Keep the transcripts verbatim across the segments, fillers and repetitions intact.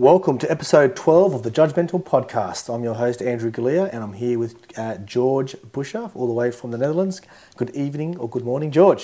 Welcome to episode twelve of the Judgmental Podcast. I'm your host, Andrew Galea, and I'm here with uh, George Buscher, all the way from the Netherlands. Good evening or good morning, George.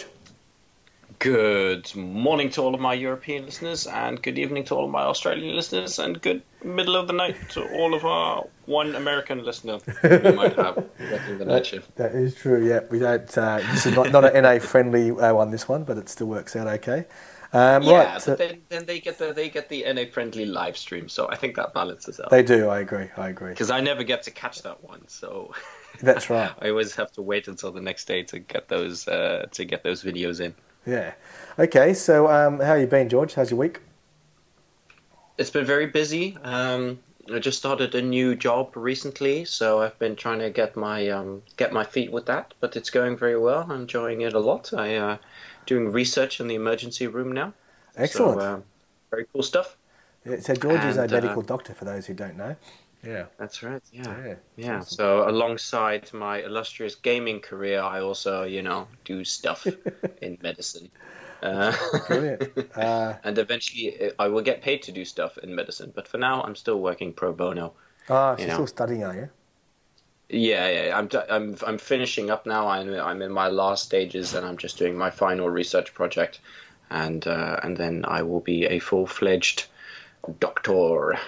Good morning to all of my European listeners, and good evening to all of my Australian listeners, and good middle of the night to all of our one American listener we might have working the night shift. That is true, yeah. We don't. Uh, this is not, not an N A-friendly uh, one, this one, but it still works out okay. Um, yeah, right, but then, then they get the they get the N A-friendly live stream, so I think that balances out. They do, I agree, I agree. Because I never get to catch that one, so that's right. I always have to wait until the next day to get those uh, to get those videos in. Yeah. Okay, so um, how you been, George? How's your week? It's been very busy. Um, I just started a new job recently, so I've been trying to get my um, get my feet with that. But it's going very well. I'm enjoying it a lot. I uh, doing research in the emergency room now. Excellent. So, uh, very cool stuff. Yeah, so George and, is a medical uh, doctor, for those who don't know. Yeah. That's right. Yeah. Yeah. Yeah. Awesome. So alongside my illustrious gaming career, I also, you know, do stuff in medicine. Uh, Brilliant. Uh, and eventually I will get paid to do stuff in medicine. But for now, I'm still working pro bono. ah, so you you're know. still studying, are you? Yeah, yeah. I'm, I'm, I'm finishing up now. I'm, I'm in my last stages, and I'm just doing my final research project, and uh, and then I will be a full-fledged doctor.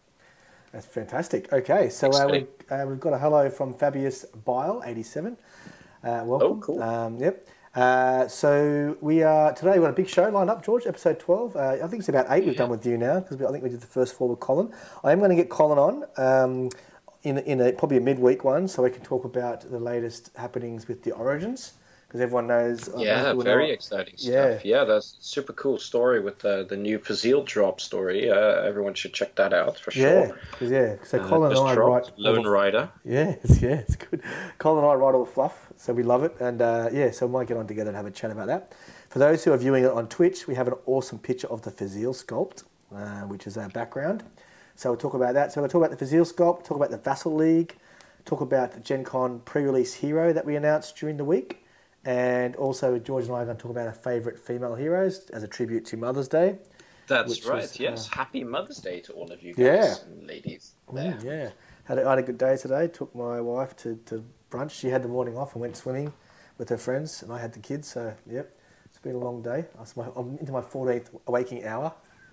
That's fantastic. Okay, so uh, we, uh, we've got a hello from Fabius Bile, eighty-seven. Uh, welcome. Oh, cool. Um, yep. Uh, so we are today. We've got a big show lined up, George. Episode twelve. Uh, I think it's about eight we've Yeah. done with you now, because I think we did the first four with Colin. I am going to get Colin on um, in in a, probably a midweek one, so we can talk about the latest happenings with the Origins, because everyone knows. uh, Yeah, most people very know- exciting Yeah. stuff. Yeah, that's a super cool story with the the new Fazil drop story. Uh, everyone should check that out for Yeah, sure. 'cause, yeah. So Uh, Colin and just I dropped, write all Lone the- Rider. Yeah, it's, yeah, it's good. Colin and I write all the fluff, so we love it. And uh, yeah, so we might get on together and have a chat about that. For those who are viewing it on Twitch, we have an awesome picture of the Fazil sculpt, uh, which is our background. So we'll talk about that. So we'll talk about the Fazil sculpt, talk about the Vassal League, talk about the Gen Con pre-release hero that we announced during the week. And also George and I are going to talk about our favourite female heroes as a tribute to Mother's Day. That's Which right. was, yes, uh, Happy Mother's Day to all of you guys Yeah. and ladies. Mm, There. yeah, had a, I had a good day today. Took my wife to, to brunch. She had the morning off and went swimming with her friends, and I had the kids. So yep, it's been a long day. I was my, I'm into my fourteenth waking hour.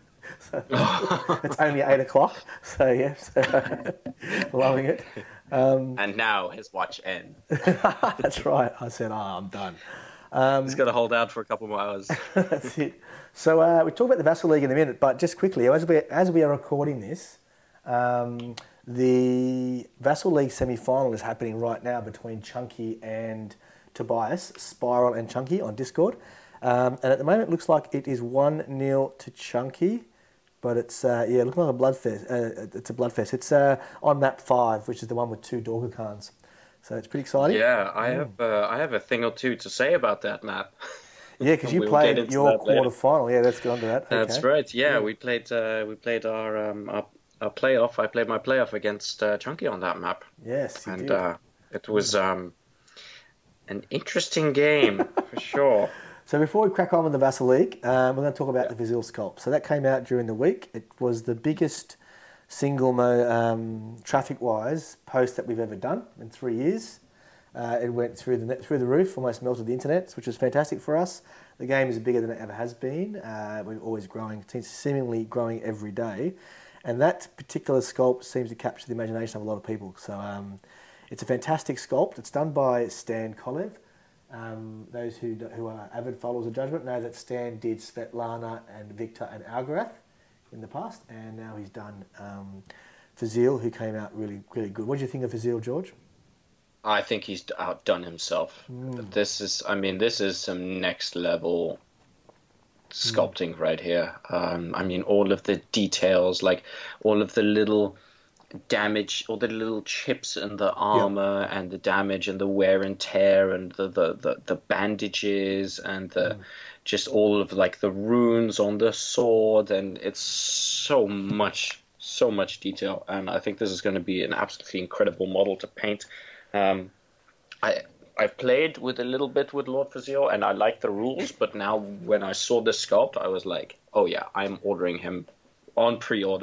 So it's only eight o'clock. So yeah, so loving it. Um, And now his watch ends. that's right. I said, oh, I'm done. Um, He's got to hold out for a couple more hours. That's it. So uh, we talk about the Vassal League in a minute, but just quickly, as we as we are recording this, um, the Vassal League semi-final is happening right now between Chunky and Tobias, Spiral and Chunky on Discord, um, and at the moment it looks like it is one nil to Chunky, but it's uh, yeah, looking like a bloodfest. Uh, it's a bloodfest. It's uh, on map five, which is the one with two Dorka Khans. So it's pretty exciting. Yeah, I have uh, I have a thing or two to say about that map. Yeah, because you We'll get played into your that later. quarter final. Yeah, let's get on to that. That's Okay. right. Yeah, we played uh, we played our, um, our our playoff. I played my playoff against uh, Chunky on that map, Yes, you and did. uh, it was um, an interesting game for sure. So before we crack on with the Vassal League, um, we're going to talk about the Fazil sculpt. So that came out during the week. It was the biggest single mo um, traffic-wise post that we've ever done in three years. Uh, it went through the net, through the roof, almost melted the internet, which was fantastic for us. The game is bigger than it ever has been. Uh, we're always growing, seemingly growing every day, and that particular sculpt seems to capture the imagination of a lot of people. So um, it's a fantastic sculpt. It's done by Stan Kolev. Um, those who who are avid followers of Judgment know that Stan did Svetlana and Victor and Algarath in the past, and now he's done um, Fazil, who came out really really good. What do you think of Fazil, George? I think he's outdone himself. This is, I mean, this is some next level sculpting right here. Um, I mean, all of the details, like all of the little damage, all the little chips in the armor, and the damage and the wear and tear, and the the, the, the bandages, and the just all of like the runes on the sword, and it's so much, so much detail. And I think this is going to be an absolutely incredible model to paint. Um, I I've played with a little bit with Lord Fazil, and I like the rules, but now when I saw this sculpt, I was like, oh yeah, I'm ordering him on pre-order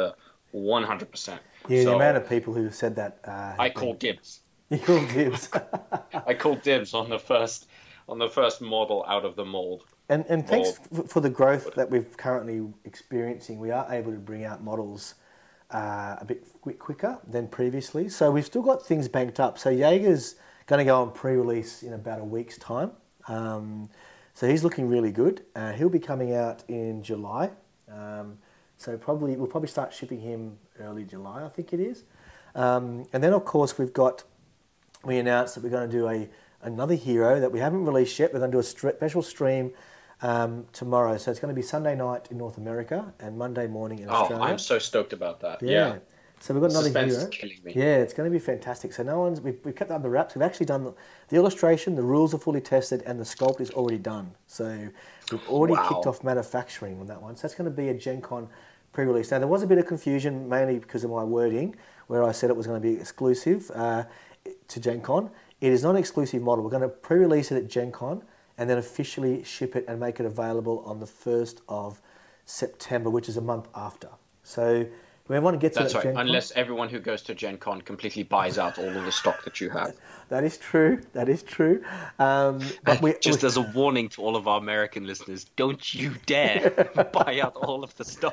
one hundred percent. Yeah, so the amount of people who have said that. Uh, I have call been... dibs. You call dibs. I call dibs on the first on the first model out of the mold. And and thanks Mold. f- for the growth that we've currently experiencing. We are able to bring out models uh, a bit quick, quicker than previously. So we've still got things banked up. So Jaeger's going to go on pre-release in about a week's time. Um, so he's looking really good. Uh, he'll be coming out in July. Um, so probably we'll probably start shipping him early July, I think it is. Um, and then of course we've got, we announced that we're going to do a another hero that we haven't released yet. We're going to do a st- special stream um, tomorrow. So it's going to be Sunday night in North America and Monday morning in Oh, Australia. I'm so stoked about that. Yeah. Yeah. So we've got another Suspense hero. is killing me. Yeah, it's going to be fantastic. So no one's we've, we've kept that under wraps. We've actually done the, the illustration, the rules are fully tested, and the sculpt is already done. So we've already Wow. kicked off manufacturing on that one. So that's going to be a Gen Con pre-release. Now there was a bit of confusion, mainly because of my wording, where I said it was going to be exclusive uh, to Gen Con. It is not an exclusive model. We're going to pre-release it at Gen Con and then officially ship it and make it available on the first of September, which is a month after. So everyone gets That's it at right. Gen Con. Unless everyone who goes to Gen Con completely buys out all of the stock that you have. That is true. That is true. Um, but we, Just we, as a warning to all of our American listeners, don't you dare buy out all of the stock.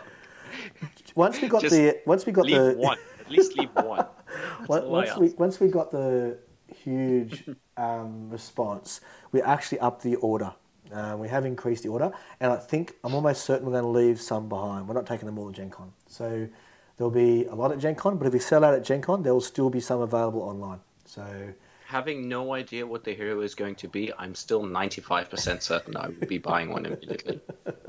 once we got Just the once we got leave the one. At least leave one. That's all I once ask. we once we got the huge um, response, we actually upped the order. Uh, we have increased the order, and I think I'm almost certain we're going to leave some behind. We're not taking them all at Gen Con. So there'll be a lot at Gen Con, but if we sell out at Gen Con, there will still be some available online. So Having no idea what the hero is going to be, I'm still ninety-five percent certain I will be buying one immediately.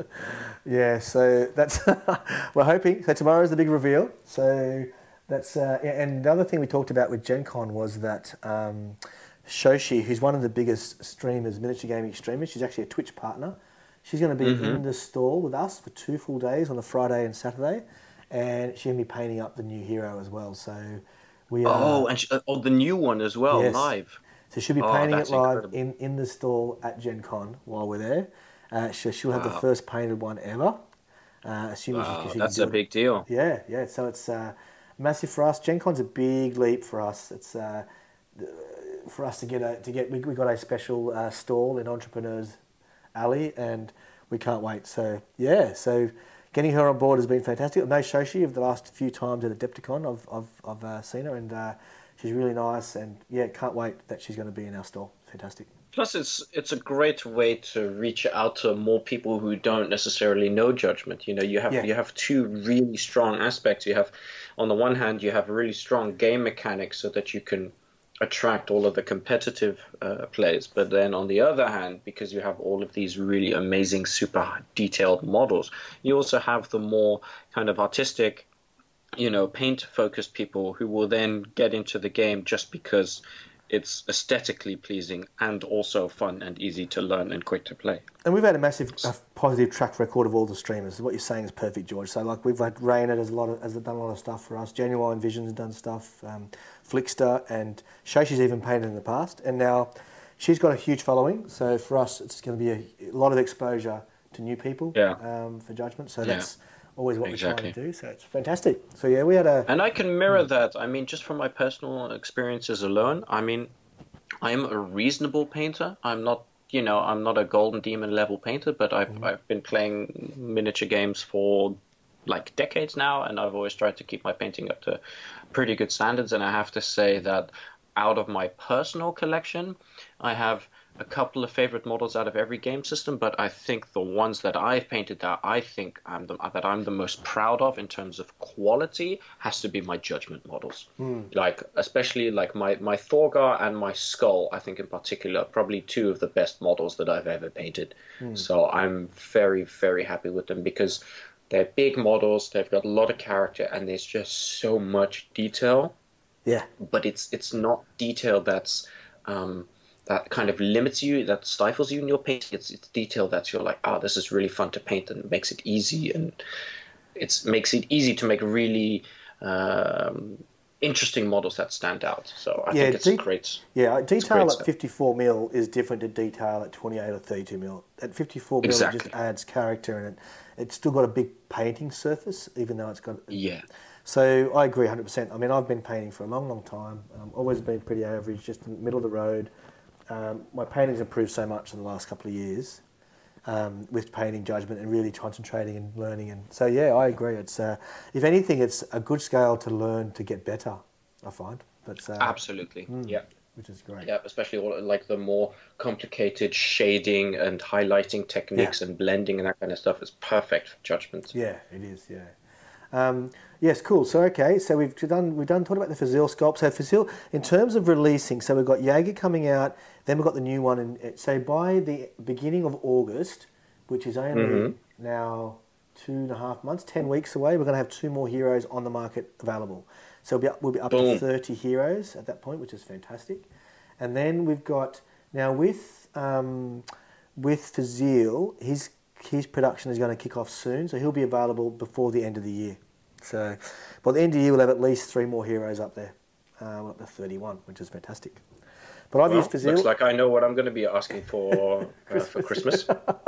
yeah, so that's we're hoping. So tomorrow is the big reveal. So that's uh, yeah, and the other thing we talked about with Gen Con was that um, Shoshi, who's one of the biggest streamers, miniature gaming streamers, she's actually a Twitch partner. She's going to be Mm-hmm. in the stall with us for two full days on the Friday and Saturday, and she's going to be painting up the new hero as well. So we are. Oh, and sh- oh, the new one as well, Yes. live. So she'll be Oh, painting it that's live incredible. in, in the stall at Gen Con while we're there. Uh, so she'll have the Wow. first painted one ever, uh, assuming Wow, she, she that's can a do it. big deal. Yeah, yeah. So it's uh, massive for us. Gen Con's a big leap for us. It's uh, for us to get a to get. We, we got a special uh, stall in Entrepreneurs Alley, and we can't wait. So yeah, so getting her on board has been fantastic. I know Shoshi of the last few times at Adepticon. I've I've I've uh, seen her, and uh, she's really nice. And yeah, can't wait that she's going to be in our stall. Fantastic. Plus, it's it's a great way to reach out to more people who don't necessarily know Judgment. You know, you have Yeah. you have two really strong aspects. You have, on the one hand, you have really strong game mechanics so that you can attract all of the competitive uh, players. But then on the other hand, because you have all of these really amazing, super detailed models, you also have the more kind of artistic, you know, paint-focused people who will then get into the game just because it's aesthetically pleasing and also fun and easy to learn and quick to play. And we've had a massive uh, positive track record of all the streamers. What you're saying is perfect, George. So like we've had Raina has a lot of has done a lot of stuff for us. Genuine Vision's done stuff. Um, Flickster and Shoshi's even painted in the past, and now she's got a huge following. So for us, it's going to be a, a lot of exposure to new people. Yeah. Um, for Judgment. So Yeah. that's always what Exactly. we're trying to do. So it's fantastic. So yeah, we had a And I can mirror that. I mean, just from my personal experiences alone, I mean, I'm a reasonable painter. I'm not, you know, I'm not a golden demon level painter, but I've Mm-hmm. I've been playing miniature games for like decades now, and I've always tried to keep my painting up to pretty good standards. And I have to say that out of my personal collection, I have a couple of favorite models out of every game system, but I think the ones that I've painted that I think I'm the, that I'm the most proud of in terms of quality has to be my Judgment models. Like especially like my my Thorgar and my Skull, I think in particular, probably two of the best models that I've ever painted. So I'm very very happy with them because they're big models, they've got a lot of character, and there's just so much detail. yeah. But it's it's not detail that's um, that kind of limits you, that stifles you in your painting. It's it's detail that you're like, oh, this is really fun to paint, and it makes it easy, and it makes it easy to make really um, interesting models that stand out. So I Yeah, think it's de- a great. Yeah, detail great at stuff. fifty-four mil is different to detail at twenty-eight or thirty-two mil. At fifty-four mil, it Exactly. just adds character, and it it's still got a big painting surface, even though it's got. Yeah. So I agree one hundred percent. I mean, I've been painting for a long, long time. Um, always been pretty average, just in the middle of the road. Um, my painting's improved so much in the last couple of years um, with painting judgment and really concentrating and learning. And so, yeah, I agree. It's uh, if anything, it's a good scale to learn to get better, I find. But, uh, Absolutely, mm, yeah. Which is great. Yeah, especially all, like the more complicated shading and highlighting techniques Yeah. and blending and that kind of stuff is perfect for judgment. Yeah, it is. Yeah. Um, yes, cool. So okay, so we've done we've done talked about the Fazil sculpt. So Fazil, in terms of releasing, so we've got Jaeger coming out, then we've got the new one, and so by the beginning of August, which is only Mm-hmm. now two and a half months, ten weeks away, we're going to have two more heroes on the market available. So we'll be up, we'll be up to Boom. thirty heroes at that point, which is fantastic. And then we've got now with um, with Fazil, his his production is going to kick off soon, so he'll be available before the end of the year. So by the end of the year, we'll have at least three more heroes up there, uh, up to thirty-one, which is fantastic. But I've Well, used Fazil. looks like I know what I'm going to be asking for uh, for Christmas.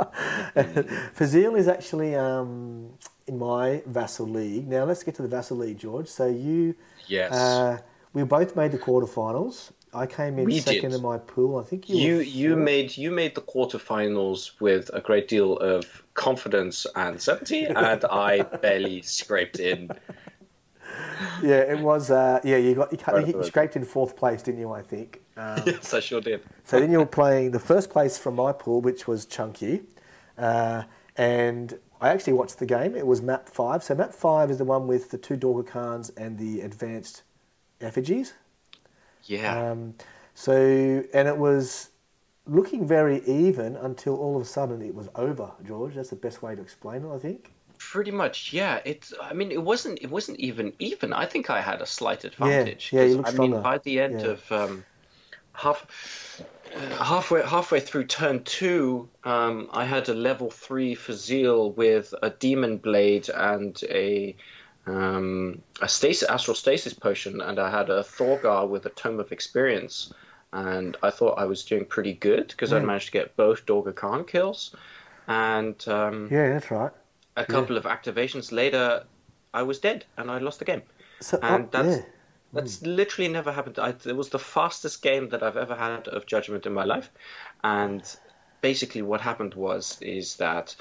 Fazil is actually um, in my Vassal League. Now let's get to the Vassal League, George. So you, Yes. uh, we both made the quarterfinals. I came in We second did. in my pool. I think you. You were you fourth. made you made the quarterfinals with a great deal of confidence and certainty, and I barely scraped in. Yeah, it was. Uh, yeah, you got you, cut, Right, you right. scraped in fourth place, didn't you? I think. Um, Yes, I sure did. So then you were playing the first place from my pool, which was Chunky, uh, and I actually watched the game. It was map five. So map five is the one with the two Dorga Khans and the advanced effigies. Yeah. Um, so and it was looking very even until all of a sudden it was over. George, that's the best way to explain it, I think. Pretty much, yeah. It's. I mean, it wasn't. It wasn't even even. I think I had a slight advantage. yeah, you 'cause, looked I mean, stronger. by the end Yeah. of um, half uh, halfway halfway through turn two, um, I had a level three Fazil with a demon blade and a um, a stasis, astral stasis potion, and I had a Thorgar with a tome of experience. And I thought I was doing pretty good because I'd Mm. managed to get both Dorga Khan kills, and um, Yeah, that's right. a couple of activations later, I was dead and I lost the game. So And oh, that's yeah. that's literally never happened. I, it was the fastest game that I've ever had of Judgment in my life. And basically, what happened was is that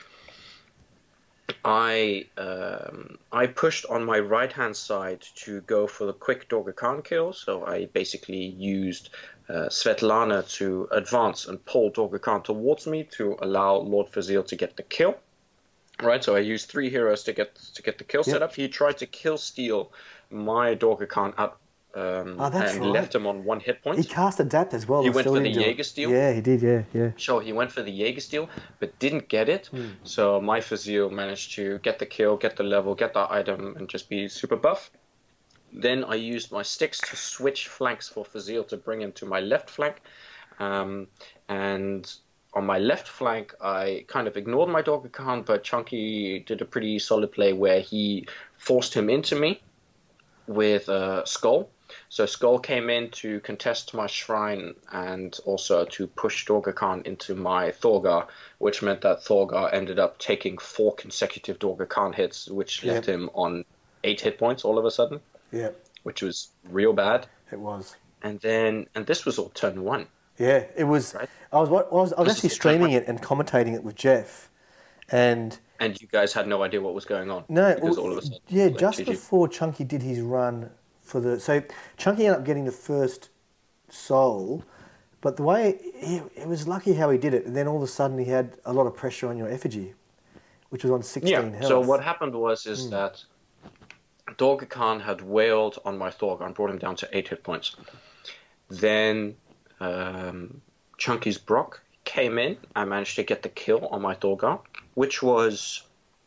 I um, I pushed on my right hand side to go for the quick Dorga Khan kill. So I basically used uh, Svetlana to advance and pull Dorga Khan towards me to allow Lord Fazil to get the kill. Right, so I used three heroes to get to get the kill Yep. set up. He tried to kill steal my Dorga Khan out um, Oh, that's and right. left him on one hit point. He cast Adapt as well. He I went still for the didn't do it. Jägersteel? Yeah, he did. Yeah, yeah. Sure, he went for the Jägersteel, but didn't get it. Hmm. So my Fazil managed to get the kill, get the level, get the item, and just be super buff. Then I used my sticks to switch flanks for Fazil to bring him to my left flank. Um, and on my left flank, I kind of ignored my Dorga Khan, but Chunky did a pretty solid play where he forced him into me with uh, Skull. So Skull came in to contest my shrine and also to push Dorga Khan into my Thorgar, which meant that Thorgar ended up taking four consecutive Dorga Khan hits, which left Yep. him on eight hit points all of a sudden, Yeah, which was real bad. it was. And then, and this was all turn one. Yeah, it was. Right. I was. I was, I was This actually is- streaming it and commentating it with Jeff, and And you guys had no idea what was going on. no, because well, all of a sudden, yeah, like, just G G. before Chunky did his run for the, so Chunky ended up getting the first soul, but the way he, it was lucky how he did it, and then all of a sudden he had a lot of pressure on your effigy, which was on sixteen Yeah. health. Hmm. So what happened was is that Dorga Khan had wailed on my Thorgar and brought him down to eight hit points. Then um, Chunky's Brock came in. I managed to get the kill on my Thorgar, which was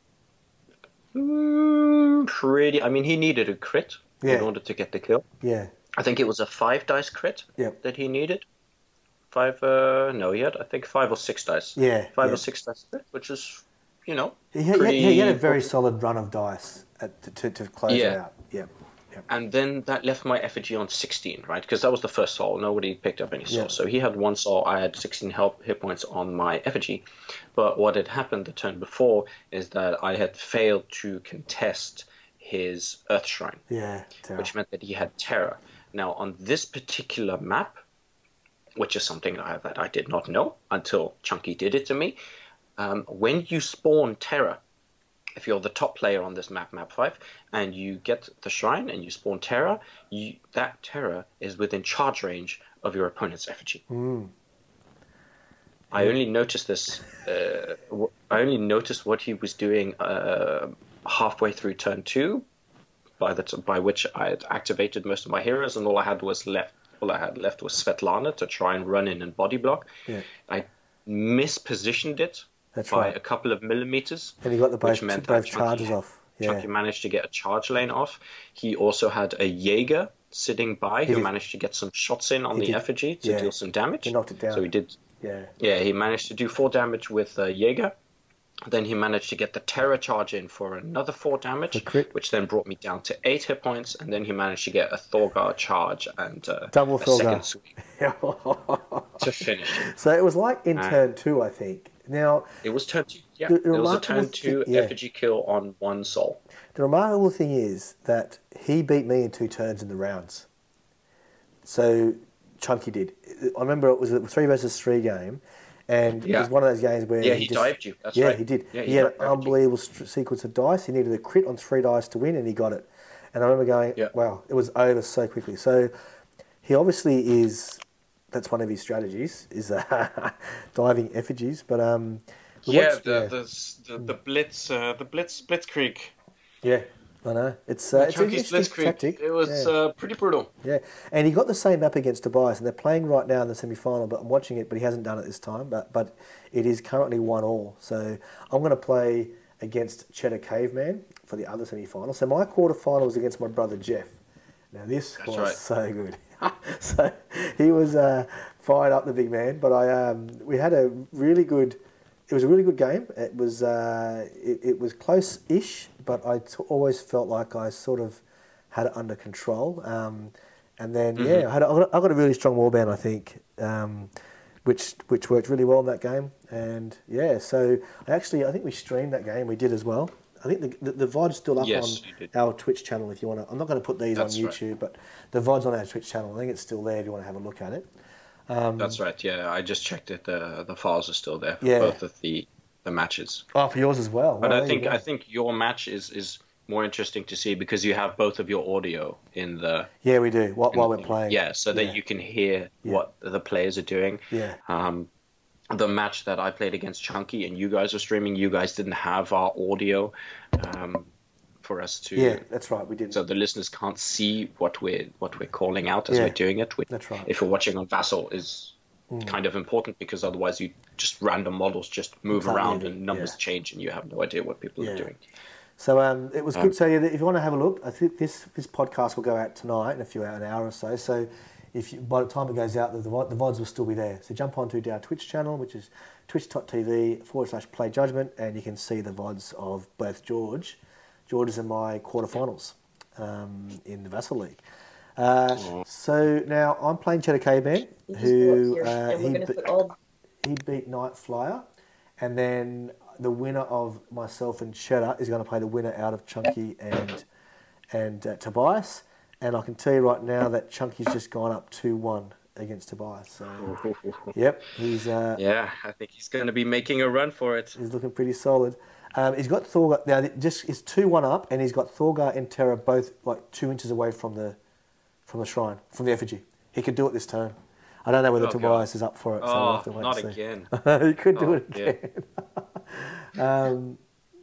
mm, pretty. I mean, he needed a crit Yeah. in order to get the kill. Yeah, I think it was a five dice crit Yep. that he needed. Five? Uh, no, he had I think five or six dice. yeah, Five yeah. or six dice crit, which is, you know, He had, pretty he had a very important. solid run of dice at, to, to, to close it Yeah. out. Yeah, yeah, And then that left my effigy on sixteen, right? Because that was the first soul. Nobody picked up any souls. Yeah. So he had one soul. I had sixteen health hit points on my effigy. But what had happened the turn before is that I had failed to contest his Earth Shrine, Yeah, Terra. which meant that he had Terra. Now, on this particular map, which is something I, that I did not know until Chunky did it to me, um, when you spawn Terra, if you're the top player on this map, map five, and you get the shrine and you spawn Terra, you, that Terra is within charge range of your opponent's effigy. Mm. I only noticed this. Uh, I only noticed what he was doing uh, halfway through turn two, by the t- by which I had activated most of my heroes, and all I had was left. All I had left was Svetlana to try and run in and body block. Yeah. I mispositioned it That's by right. a couple of millimeters, And he got the both, which meant both that charges Chunky, off. Yeah. Chunky managed to get a charge lane off. He also had a Jaeger sitting by He who did. managed to get some shots in on He the did. effigy to Yeah. deal some damage. He knocked it down. So he did. Yeah. Yeah, he managed to do four damage with uh, Jaeger. Then he managed to get the Terror charge in for another four damage, The crit. which then brought me down to eight hit points. And then he managed to get a Thorgar charge and uh, Double a Thorgar. second swing to finish it. So it was like in Uh, turn two, I think. Now, It was turn two. Yeah, The- it the was a remarkable turn two thing- yeah. effigy kill on one soul. the remarkable thing is that he beat me in two turns in the rounds. So Chunky did. I remember it was a three versus three game, and it Yeah. was one of those games where Yeah, he just, dived you. That's yeah, right. he did. Yeah, he he had an dived you. unbelievable st- sequence of dice. He needed a crit on three dice to win, and he got it. And I remember going, Yeah. "Wow, it was over so quickly." So he obviously is. That's one of his strategies is uh, diving effigies. But um, we Yeah, watched- the, the the the blitz uh, the blitz blitzkrieg. yeah, I know. It's uh, it's an Chunky's interesting blitzkrieg. tactic. It was Yeah. uh, pretty brutal. Yeah, and he got the same map against Tobias, and they're playing right now in the semi-final. But I'm watching it, but he hasn't done it this time. But but it is currently one all. So I'm going to play against Cheddar Caveman for the other semi-final. So my quarter-final was against my brother Jeff. Now this That's was right. so good. So he was uh, fired up, the big man. But I um, we had a really good. It was a really good game. It was uh, it, it was close-ish, but I t- always felt like I sort of had it under control. Um, and then Mm-hmm. yeah, I had a, I got a- I got a really strong warband, I think, um, which which worked really well in that game. And yeah, so I actually I think we streamed that game. We did as well. I think the the, the V O D's still up Yes, you on did. our Twitch channel if you want to. I'm not going to put these That's on right. YouTube, but the V O D's on our Twitch channel. I think it's still there if you want to have a look at it. Um, That's right. Yeah, I just checked it. The the files are still there for Yeah. both of the the matches. Oh, for yours as well. But Well, I there think you go. I think your match is is more interesting to see because you have both of your audio in the yeah, we do while, in while the we're thing. playing. Yeah, so that Yeah. you can hear Yeah. what the players are doing. Yeah. Um, the match that I played against Chunky and you guys are streaming, you guys didn't have our audio um, for us to. Yeah, that's right. We did. So the listeners can't see what we're what we're calling out as Yeah, we're doing it. Which, that's right. If you're watching on Vassal, is Mm. kind of important because otherwise you just random models just move Can't around move it, and numbers yeah. change and you have no idea what people Yeah. are doing. So um, it was Um, good. So yeah, if you want to have a look, I think this this podcast will go out tonight in a few an hour or so. So if you, by the time it goes out, the, the V O D the V O Ds will still be there. So jump onto our Twitch channel, which is twitch.tv forward slash play judgment, and you can see the V O Ds of both George. George is in my quarterfinals um, in the Vassal League. Uh, so now I'm playing Cheddar Caveman, who uh, and he, we're going to be- put all he beat Night Flyer, and then the winner of myself and Cheddar is going to play the winner out of Chunky and and uh, Tobias. And I can tell you right now that Chunky's just gone up two one against Tobias. So yep, he's uh, Yeah, I think he's going to be making a run for it. he's looking pretty solid. Um, he's got Thorgar now. Just is two one up, and he's got Thorgar and Terra both like two inches away from the from the shrine, from the effigy. He could do it this turn. I don't know whether Oh, Tobias God. is up for it. So we'll Oh, have to wait not and see. again. he could do Oh, it yeah. again. um,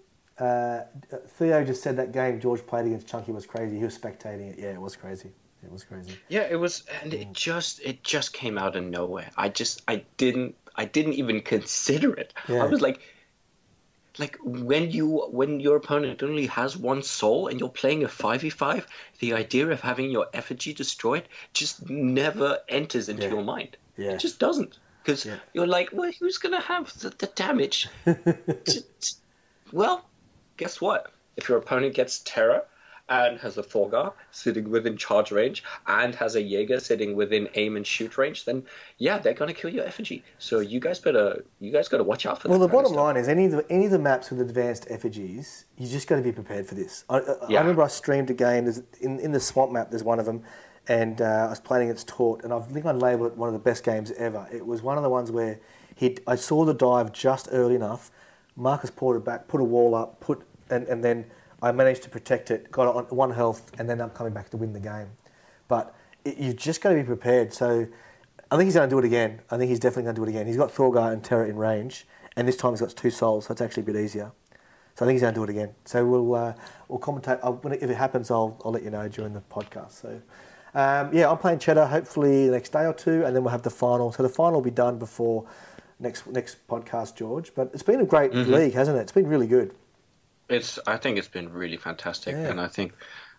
uh, Theo just said that game George played against Chunky was crazy. He was spectating it. Yeah, it was crazy. It was crazy. Yeah, it was, and it just it just came out of nowhere. I just I didn't I didn't even consider it. Yeah. I was like, like when you when your opponent only has one soul and you're playing a five v five, the idea of having your effigy destroyed just never enters into Yeah. your mind. Yeah. It just doesn't, because Yeah. you're like, well, who's gonna have the, the damage? to- to- well, guess what? If your opponent gets Terra, and has a Thorgar sitting within charge range, and has a Jaeger sitting within aim and shoot range, then yeah, they're gonna kill your effigy. So you guys better, you guys gotta watch out for that. Well, the kind of bottom stuff. line is any of the any of the maps with advanced effigies, you just got to be prepared for this. I, I, Yeah. I remember I streamed a game. There's, in in the swamp map, there's one of them, and uh, I was playing against Tort, and I think I'd label it one of the best games ever. It was one of the ones where he I saw the dive just early enough. Marcus ported back, put a wall up, put and, and then I managed to protect it, got it on one health, and then I'm coming back to win the game. But it, you've just got to be prepared. So I think he's going to do it again. I think he's definitely going to do it again. He's got Thorgar and Terra in range, and this time he's got two souls, so it's actually a bit easier. So I think he's going to do it again. So we'll uh, we'll commentate. I'll, when it, if it happens, I'll I'll let you know during the podcast. So um, yeah, I'm playing Cheddar hopefully the next day or two, and then we'll have the final. So the final will be done before next next podcast, George. But it's been a great Mm-hmm. league, hasn't it? It's been really good. It's. I think it's been really fantastic, Yeah. and I think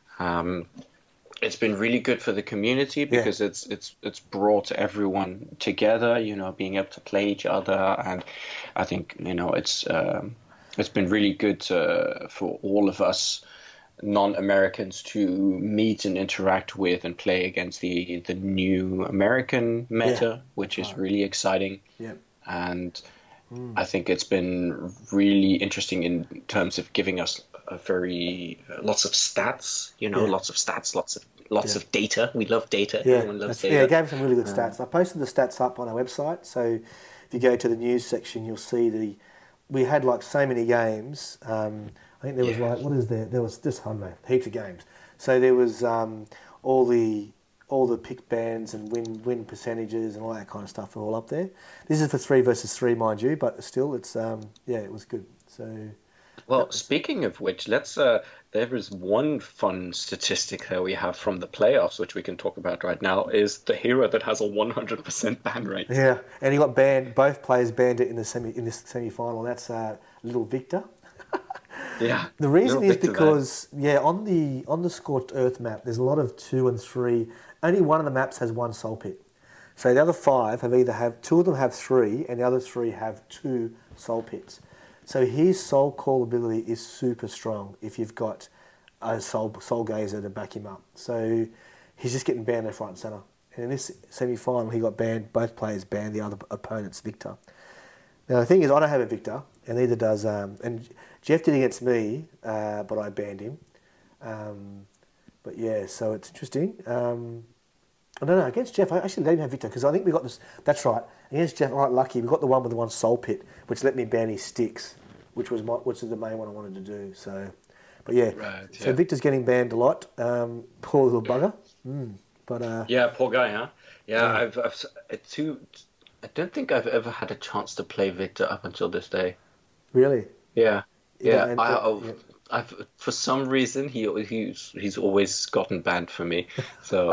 um, it's been really good for the community because it's it's it's brought everyone together. You know, being able to play each other, and I think you know it's um, it's been really good to, for all of us non-Americans to meet and interact with and play against the the new American meta, Yeah. which is really exciting. Yeah. And I think it's been really interesting in terms of giving us a very uh, lots of stats, you know, Yeah. lots of stats, lots of lots Yeah. of data. We love data. Yeah, Everyone loves that's- data. yeah, it gave some really good stats. I posted the stats up on our website, so if you go to the news section, you'll see the we had like so many games. Um, I think there was Yeah. like what is there? There was just I don't know, heaps of games. So there was um, all the all the pick bands and win win percentages and all that kind of stuff are all up there. This is for three versus three, mind you, but still, it's um, yeah, it was good. So Well, speaking of which, let's. Uh, there is one fun statistic that we have from the playoffs, which we can talk about right now, is the hero that has a one hundred percent ban rate. yeah, and he got banned. Both players banned it in the semi in this semi final. That's uh, Little Victor. Yeah. The reason Little is bit to that. because yeah, on the on the Scorched Earth map, there's a lot of two and three. Only one of the maps has one soul pit. So the other five have either have two of them have three, and the other three have two soul pits. So his soul call ability is super strong if you've got a soul soul gazer to back him up. So he's just getting banned left, right, and centre. And in this semi final, he got banned. Both players banned the other opponent's Victor. Now the thing is, I don't have a Victor, and neither does um, and Jeff did against me, uh, but I banned him. Um, but yeah, so it's interesting. Um, no, no, against Jeff, I actually let him have Victor because I think we got this. That's right. Against Jeff, right, lucky we got the one with the one soul pit, which let me ban his sticks, which was my, which is the main one I wanted to do. So, but yeah, Right, so yeah. Victor's getting banned a lot. Um, poor little bugger. Mm, but uh, Yeah, poor guy, huh? Yeah, Yeah. I've, I've it's too. I don't think I've ever had a chance to play Victor up until this day. really, Yeah, You yeah. know, and- I, uh, I've, yeah. I've for some reason he he's he's always gotten banned for me. So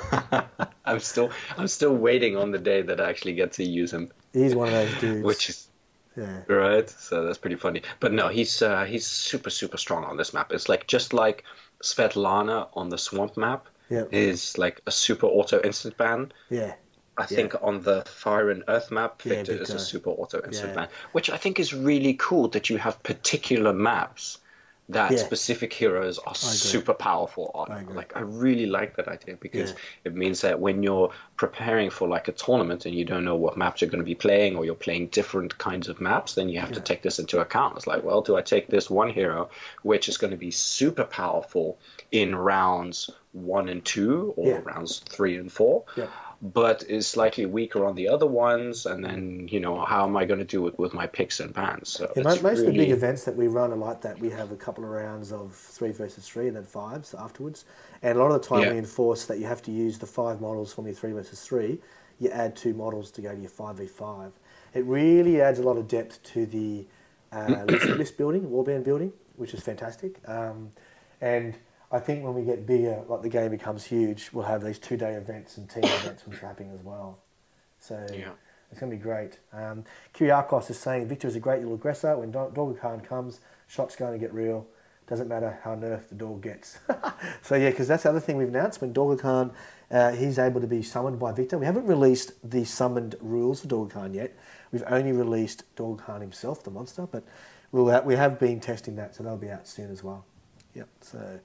I'm still I'm still waiting on the day that I actually get to use him, he's one of those dudes. which is yeah, right. So that's pretty funny. But no, he's uh, he's super super strong on this map. It's like just like Svetlana on the Swamp map yeah, is like a super auto instant ban. yeah. I think on the Fire and Earth map, Yeah, Victor is Victor. a super auto instant Yeah. ban, which I think is really cool that you have particular maps that Yeah. specific heroes are agree. super powerful I on. agree. Like I really like that idea because Yeah. it means that when you're preparing for like a tournament and you don't know what maps you're going to be playing or you're playing different kinds of maps, then you have to Yeah. take this into account. It's like, well, do I take this one hero which is going to be super powerful in rounds one and two or Yeah. rounds three and four? Yeah. But is slightly weaker on the other ones, and then you know how am I going to do it with my picks and bans? So Yeah, mo- it's most of the big really- events that we run are like that. We have a couple of rounds of three versus three and then fives afterwards. And a lot of the time Yeah. we enforce that you have to use the five models from your three versus three. You add two models to go to your five v five. It really adds a lot of depth to the uh, list, list building, warband building, which is fantastic. Um, and I think when we get bigger, like the game becomes huge, we'll have these two-day events and team events and trapping as well. So Yeah. it's going to be great. Um, Kyriakos is saying Victor is a great little aggressor. When Do- Dorga Khan comes, shots going to get real. Doesn't matter how nerfed the dog gets. So yeah, because that's the other thing we've announced. When Dorga Khan, uh, he's able to be summoned by Victor. We haven't released the summoned rules for Dorga Khan yet. We've only released Dorga Khan himself, the monster. But we'll, uh, we have been testing that, so they'll be out soon as well. Yep. So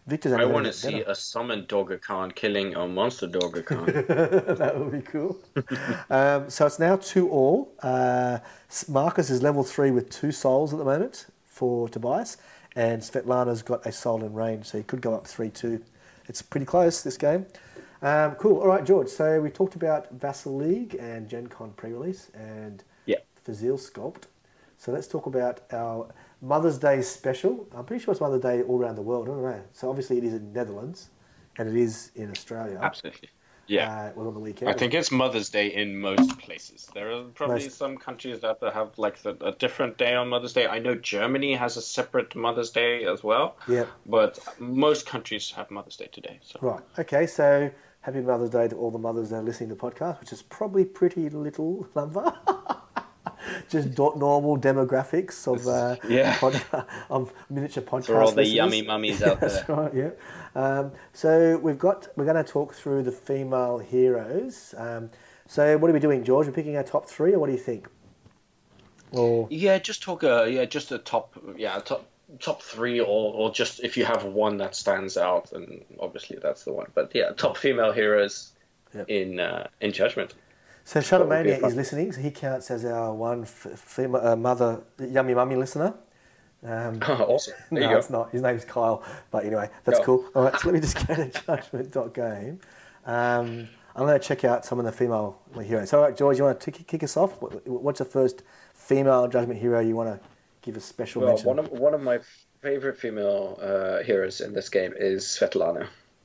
Victor's I only want going to to get see better. a summoned Doga Khan killing a monster Doga Khan. That would be cool. um, so it's now two all. Uh, Marcus is level three with two souls at the moment for Tobias, and Svetlana's got a soul in range, so he could go up three two. It's pretty close, this game. Um, cool. All right, George. So we talked about Vassal League and Gen Con pre-release and Yeah. Fazil Sculpt. So let's talk about our Mother's Day special. I'm pretty sure it's Mother's Day all around the world. I don't know. So obviously it is in Netherlands, and it is in Australia. Absolutely. Yeah. Uh, it was on the weekend. I think it's Mother's Day in most places. There are probably Most- some countries that have like the, a different day on Mother's Day. I know Germany has a separate Mother's Day as well. Yeah. But most countries have Mother's Day today. So. Right. Okay. So happy Mother's Day to all the mothers that are listening to the podcast, which is probably pretty little number. Just do- normal demographics of uh, Yeah. podca- of miniature podcast. For all the listeners. yummy mummies out That's there. right. Yeah. Um, so we've got we're going to talk through the female heroes. Um, so what are we doing, George? We're picking our top three, or what do you think? Or Yeah, just talk. Uh, yeah, just a top. Yeah, top top three, or or just if you have one that stands out, and obviously that's the one. But yeah, top female heroes Yep. in uh, in Judgment. so would be Shadowmania fun. is listening, so he counts as our one f- female uh, mother yummy mummy listener. Um, Awesome. There no, you go. it's not. His name's Kyle. But anyway, that's No. cool. All right, so let me just go to judgment dot game. Um, I'm going to check out some of the female heroes. So, all right, George, you want to kick kick us off? What- What's the first female Judgment hero you want to give a special Well, mention? one of one of my favorite female uh, heroes in this game is Svetlana.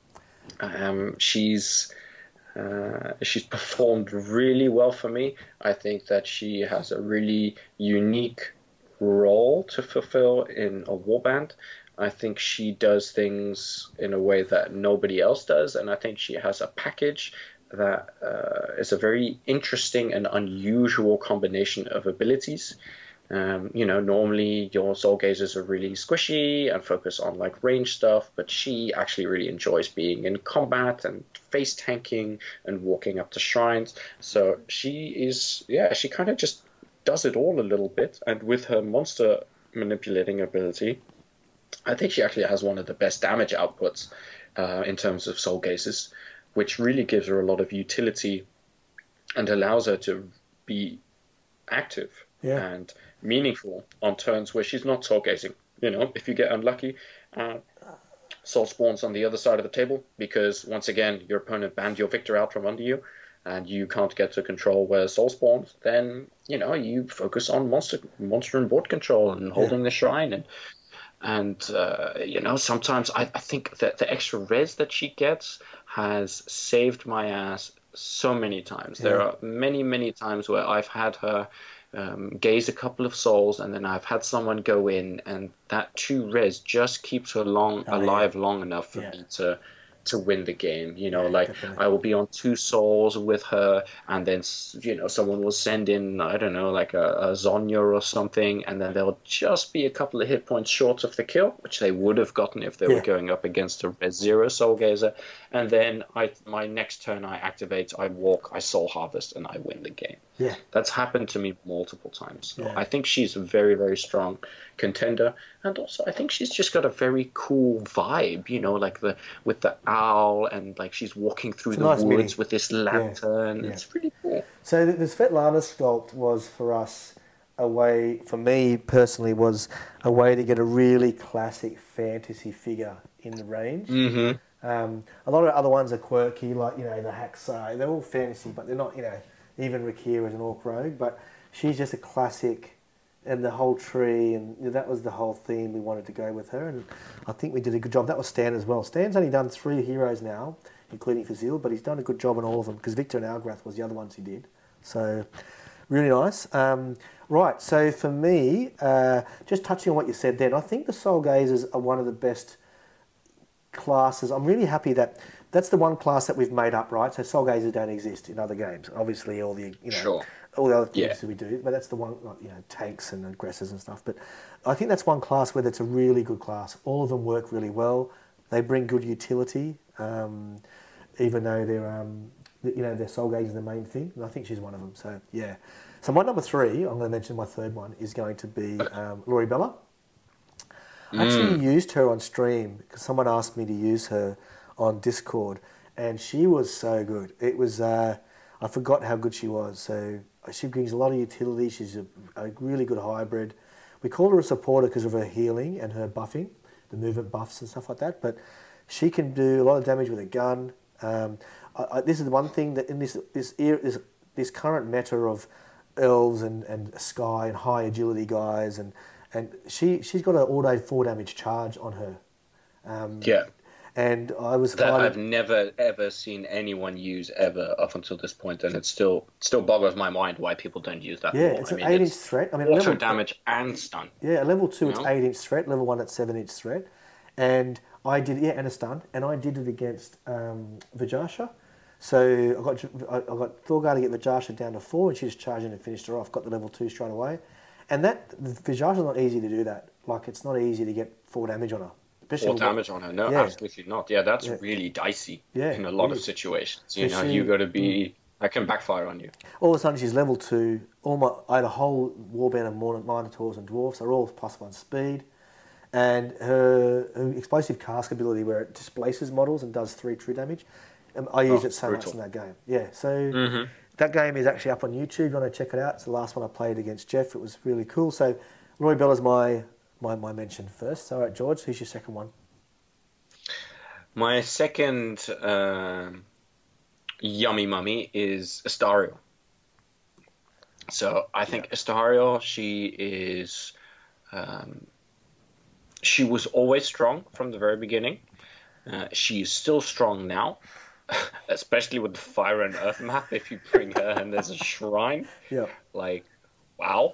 Um, she's uh, she's performed really well for me. I think that she has a really unique role to fulfill in a warband. I think she does things in a way that nobody else does, and I think she has a package that uh, is a very interesting and unusual combination of abilities. Um, you know, normally your soul gazers are really squishy and focus on like range stuff, but she actually really enjoys being in combat and face tanking and walking up to shrines. So she is, yeah, she kind of just does it all a little bit. And with her monster manipulating ability, I think she actually has one of the best damage outputs uh, in terms of soul gazes, which really gives her a lot of utility and allows her to be active Yeah. and meaningful on turns where she's not soul gazing. You know, if you get unlucky, uh, soul spawns on the other side of the table because once again your opponent banned your victor out from under you, and you can't get to control where soul spawns. Then you know you focus on monster, monster and board control and holding the shrine and. And, uh, you know, sometimes I, I think that the extra res that she gets has saved my ass so many times. There Yeah. are many, many times where I've had her um, gaze a couple of souls, and then I've had someone go in, and that two res just keeps her long Oh, alive long enough for Yeah. me to to win the game. You know, Yeah, like definitely. I will be on two souls with her, and then s- you know someone will send in I don't know like a, a Zonya or something, and then they'll just be a couple of hit points short of the kill, which they would have gotten if they Yeah. were going up against a res zero soul gazer. And then I my next turn I activate, I walk, I soul harvest, and I win the game. Yeah. That's happened to me multiple times. So Yeah. I think she's a very, very strong contender. And also I think she's just got a very cool vibe, you know, like the with the owl and like she's walking through It's a the nice woods mini. with this lantern. Yeah. It's pretty cool. So the, the Svetlana sculpt was for us a way, for me personally, was a way to get a really classic fantasy figure in the range. Mm-hmm. Um, a lot of other ones are quirky, like, you know, the Haxai. They're all fantasy, but they're not, you know, even Rakira is an Orc Rogue. But she's just a classic, and the whole tree, and you know, that was the whole theme we wanted to go with her. And I think we did a good job. That was Stan as well. Stan's only done three heroes now, including Fazil, but he's done a good job on all of them, because Victor and Algrath was the other ones he did. So, really nice. Um, right, so for me, uh, just touching on what you said then, I think the Soul Gazers are one of the best classes. I'm really happy that that's the one class that we've made up, right? So Soul Gazers don't exist in other games. Obviously, all the you know Sure. all the other things Yeah. that we do, but that's the one, like, you know, tanks and aggressors and stuff. But I think that's one class where that's a really good class. All of them work really well. They bring good utility, um, even though they're um, you know their Soul Gaze is the main thing. And I think she's one of them. So yeah. So my number three, I'm going to mention my third one, is going to be um, Lori Bella. I actually used her on stream because someone asked me to use her on Discord, and she was so good. It was uh, I forgot how good she was. So she brings a lot of utility. She's a, a really good hybrid. We call her a supporter because of her healing and her buffing, the movement buffs and stuff like that. But she can do a lot of damage with a gun. Um, I, I, this is the one thing that in this this era, this, this current meta of elves and, and sky and high agility guys, and and she she's got an auto four damage charge on her. Um, yeah. And I was that fighting... I've never ever seen anyone use ever up until this point, and it still still boggles my mind why people don't use that. Yeah, more. it's I an mean, eight it's inch threat. I mean, auto level, damage and stun. Yeah, at level two, you it's know? eight inch threat. Level one, it's seven inch threat. And I did yeah, and a stun, and I did it against um, Vajasha. So I got I I got Thorgar to get Vajasha down to four, and she just charged in and finished her off. Got the level two straight away, and that Vajasha's not easy to do that. Like it's not easy to get four damage on her. Especially four damage on her? No, yeah. Absolutely not. Yeah, that's yeah. really dicey yeah, in a lot really. of situations. You so know, she, you got to be. Mm. That can backfire on you. All of a sudden, she's level two. All my I had a whole warband of Minotaurs and Dwarfs. They're all plus one speed. And her, her explosive cask ability, where it displaces models and does three true damage, um, I used oh, it so brutal. much in that game. Yeah, so mm-hmm. that game is actually up on YouTube. You want to check it out? It's the last one I played against Jeff. It was really cool. So, Rory Bella's my my my mention first. All right, George, who's your second one? My second uh, yummy mummy is Astariel. So I think yeah. Astariel, she is. Um, She was always strong from the very beginning. Uh, she is still strong now, especially with the Fire and Earth map. If you bring her and there's a shrine, yeah, like wow.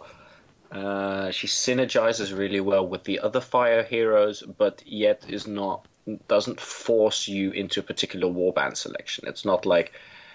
Uh, she synergizes really well with the other fire heroes, but yet is not doesn't force you into a particular warband selection. It's not like,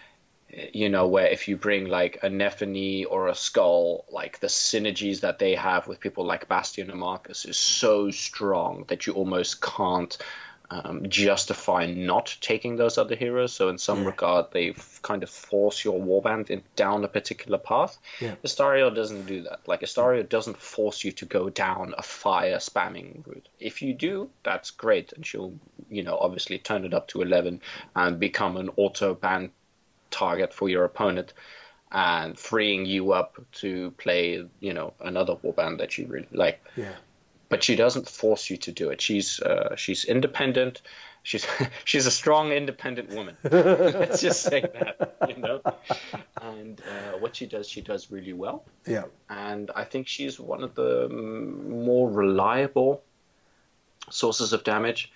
you know, where if you bring like a Nephany or a Skull, like the synergies that they have with people like Bastion and Marcus is so strong that you almost can't um, justify not taking those other heroes. So in some yeah. regard, they kind of force your warband in, down a particular path. Yeah. Astariel doesn't do that. Like Astariel doesn't force you to go down a fire spamming route. If you do, that's great. And she'll, you know, obviously turn it up to eleven and become an auto ban target for your opponent and freeing you up to play, you know, another warband that you really like. Yeah. But she doesn't force you to do it. She's uh, she's independent. She's she's a strong, independent woman. Let's just say that, you know. And uh, what she does, she does really well. Yeah. And I think she's one of the more reliable sources of damage.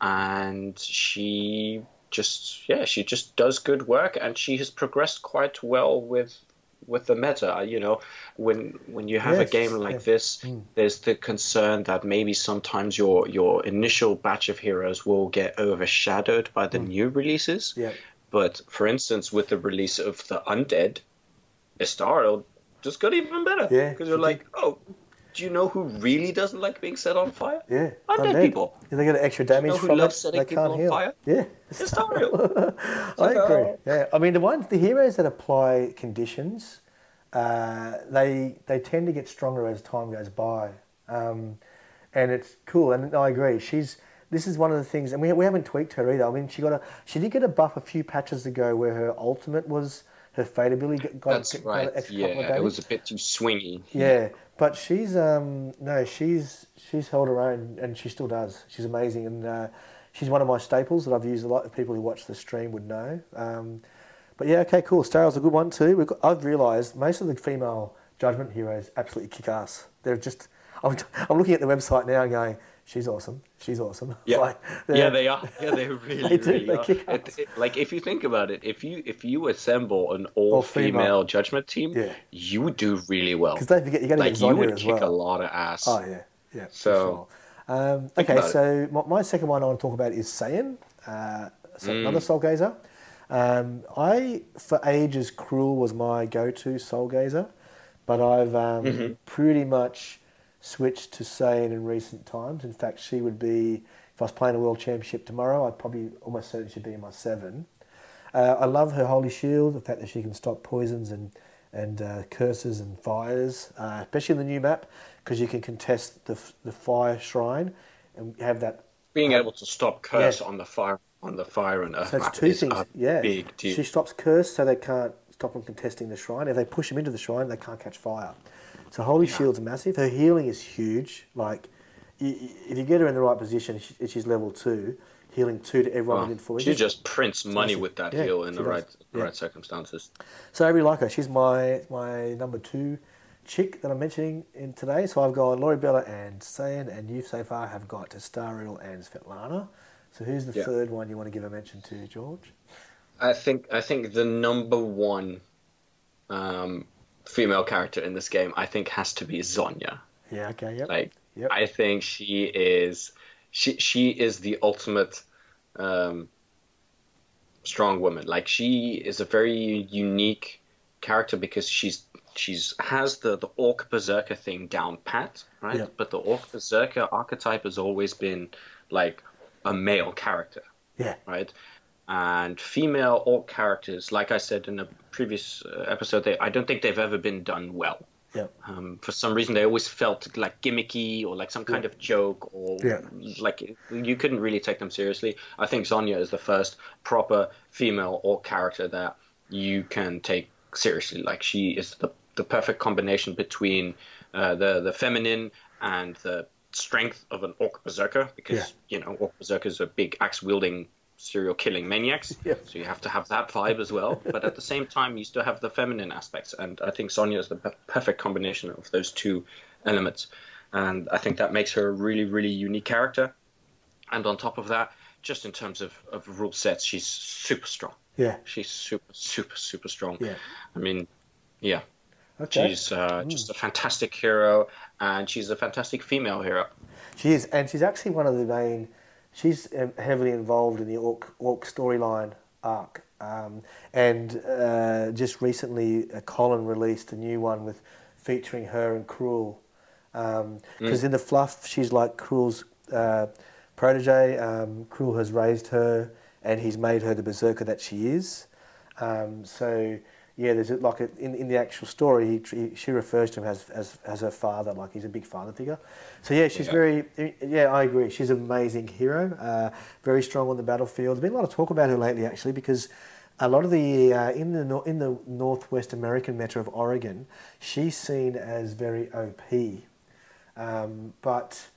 And she just yeah she just does good work, and she has progressed quite well with with the meta. You know, when when you have yes, a game like yeah. this, mm. there's the concern that maybe sometimes your your initial batch of heroes will get overshadowed by the mm. new releases. Yeah. But for instance, with the release of the Undead, Astariel just got even better. Yeah, because you're like, oh, do you know who really doesn't like being set on fire? Yeah, Undead, Undead. people. Yeah, they get extra damage you know who from loves it. Setting they people can't on heal. Fire? Yeah, Astariel. I agree. Yeah, I mean the ones, the heroes that apply conditions, uh, they they tend to get stronger as time goes by, um, and it's cool. And I agree. She's this is one of the things, and we we haven't tweaked her either. I mean, she got a she did get a buff a few patches ago where her ultimate was. Her fate ability got, That's got right. an extra yeah, couple of damage. It was a bit too swingy. Yeah, but she's um no, she's she's held her own, and she still does. She's amazing, and uh, she's one of my staples that I've used a lot. Of people who watch the stream would know. Um, but yeah, okay, cool. Stariel's a good one too. We've got, I've realised most of the female Judgment heroes absolutely kick ass. They're just. I'm, I'm looking at the website now and going, she's awesome. She's awesome. Yeah, like, yeah, they are. Yeah, they really, they do, really they are. Kick it, ass. it, like if you think about it, if you if you assemble an all-female Judgment team, yeah. you would do really well. Because don't forget, you got to like get you Zonya would as kick well. a lot of ass. Oh yeah, yeah. So, for sure. um, okay, so my, my second one I want to talk about is Saiyan, uh, so mm. another Soul Gazer. Um, I for ages Cruel was my go-to Soul Gazer, but I've um, mm-hmm. pretty much switched to Saiyan in recent times. In fact, she would be, if I was playing a World Championship tomorrow, I'd probably almost certainly she'd be in my seven. Uh, I love her Holy Shield, the fact that she can stop poisons and, and uh, curses and fires, uh, especially in the new map, because you can contest the the fire shrine and have that. Being uh, able to stop Curse yeah. on the fire on the fire and Earth So it's map two is things. a Yeah, big deal. she stops Curse, so they can't stop them contesting the shrine. If they push them into the shrine, they can't catch fire. So Holy Yeah. Shield's massive. Her healing is huge. Like, y- y- if you get her in the right position, she- she's level two, healing two to everyone Well, within four she inches. just prints money massive. with that Yeah, heal in she the does. right Yeah. right circumstances. So I really like her. She's my my number two chick that I'm mentioning in today. So I've got Laurie Bella and Saiyan, and you so far have got Astariel and Svetlana. So who's the Yeah. third one you want to give a mention to, George? I think I think the number one um, female character in this game, I think, has to be Zonya. Yeah, okay, yep. Like, Yep. I think she is she she is the ultimate um, strong woman. Like, she is a very unique character because she's she's has the the Orc Berserker thing down pat, right? Yep. But the Orc Berserker archetype has always been like a male character, Yeah. right? And female orc characters, like I said in a previous uh, episode, they, I don't think they've ever been done well. Yep. Um, for some reason, they always felt like gimmicky or like some kind Yeah. of joke, or Yeah. like you couldn't really take them seriously. I think Zonya is the first proper female orc character that you can take seriously. Like, she is the the perfect combination between uh, the the feminine and the strength of an orc berserker, because Yeah. you know orc berserkers are big axe wielding serial killing maniacs, Yeah. so you have to have that vibe as well, but at the same time you still have the feminine aspects, and I think Sonya is the pe- perfect combination of those two elements, and I think that makes her a really really unique character. And on top of that, just in terms of, of rule sets, she's super strong. Yeah. She's super super super strong. Yeah. I mean, yeah, Okay. she's uh, just a fantastic hero, and she's a fantastic female hero. She is, and she's actually one of the main. She's um, heavily involved in the Orc, Orc storyline arc, um, and uh, just recently, uh, Colin released a new one with featuring her and Cruel, because um, Mm. in the fluff she's like Cruel's uh, protege. Um, Cruel has raised her, and he's made her the berserker that she is. Um, so. Yeah, there's a, like a, in in the actual story, he, he, she refers to him as, as as her father, like he's a big father figure. So yeah, she's Yeah. very yeah, I agree. She's an amazing hero, uh, very strong on the battlefield. There's been a lot of talk about her lately, actually, because a lot of the uh, in the nor- in the Northwest American metro of Oregon, she's seen as very O P, um, but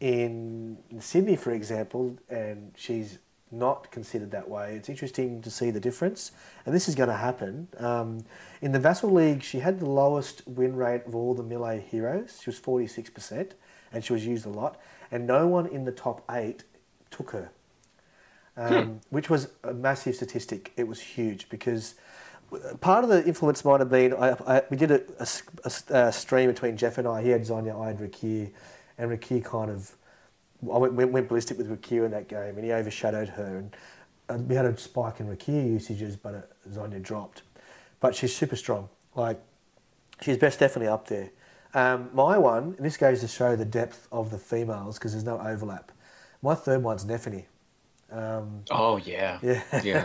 in Sydney, for example, and she's not considered that way. It's interesting to see the difference, and this is going to happen. Um, in the Vassal League, she had the lowest win rate of all the melee heroes. She was forty-six percent, and she was used a lot, and no one in the top eight took her, um, Hmm. which was a massive statistic. It was huge because part of the influence might have been, I, I, we did a, a, a, a stream between Jeff and I. He had Zonya, I had Rakir, and Rakir kind of, I went, went, went ballistic with Rakir in that game, and he overshadowed her. And, and we had a spike in Rakir usages, but uh, Zonya dropped. But she's super strong. Like, she's best definitely up there. Um, my one, and this goes to show the depth of the females because there's no overlap. My third one's Nephany. Um, Oh yeah, yeah. yeah.